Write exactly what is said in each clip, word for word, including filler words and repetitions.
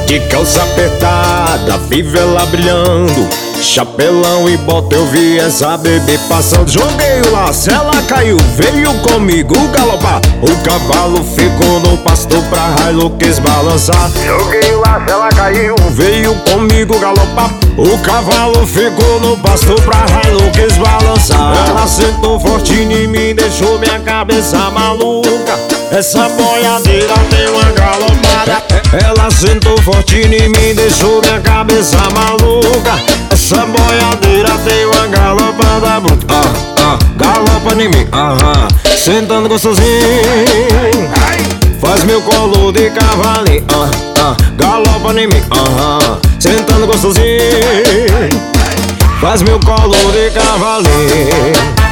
De calça apertada, vive ela brilhando, chapelão e bota, eu vi essa bebê passando. Joguei o laço, ela caiu, veio comigo galopar. O cavalo ficou no pasto pra Hilux balançar. Joguei o laço, ela caiu, veio comigo galopar. O cavalo ficou no pasto pra Hilux balançar. Ela sentou forte em mim, deixou minha cabeça maluca. Essa boiadeira tem uma galopada. Ela sentou forte em mim, deixou minha cabeça maluca. Essa boiadeira tem uma galopada bruta. Ah, ah, galopa em mim, aham. Sentando gostosinho, faz meu colo de cavalinho. Ah, ah, galopa em mim, aham. Sentando gostosinho, faz meu colo de cavalinho.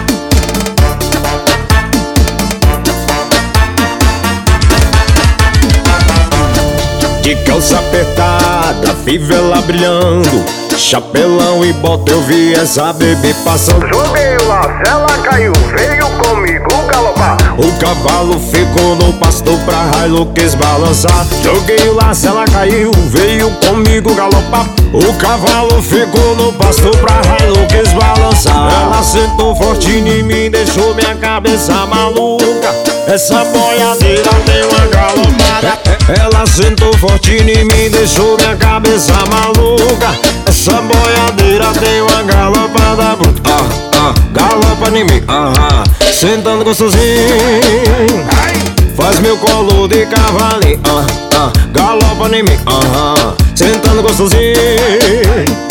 De calça apertada, vive ela brilhando, chapelão e bota, eu vi essa bebê passando. Joguei o laço, ela caiu, veio comigo galopar. O cavalo ficou no pasto pra Hilux balançar. Joguei o laço, ela caiu, veio comigo galopar. O cavalo ficou no pasto pra Hilux balançar. Ela sentou forte em mim, deixou minha cabeça maluca. Essa boiadeira tem uma galopada. Ela sentou forte em mim, deixou minha cabeça maluca. Essa boiadeira tem uma galopada bruta. Ah, ah, galopa em mim, aham. Sentando gostosinho, faz meu colo de cavalinho. Ah, ah, galopa em mim, aham. Sentando gostosinho,